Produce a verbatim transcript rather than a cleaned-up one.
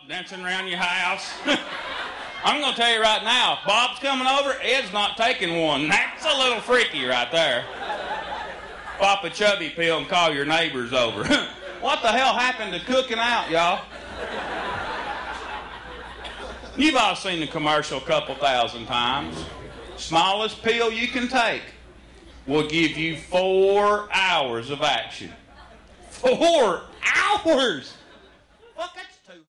dancing around your house. I'm going to tell you right now, if Bob's coming over, Ed's not taking one. That's a little freaky right there. Pop a chubby pill and call your neighbors over. What the hell happened to cooking out, y'all? You've all seen the commercial a couple thousand times. Smallest pill you can take will give you four hours of action. Four hours! Fuck, that's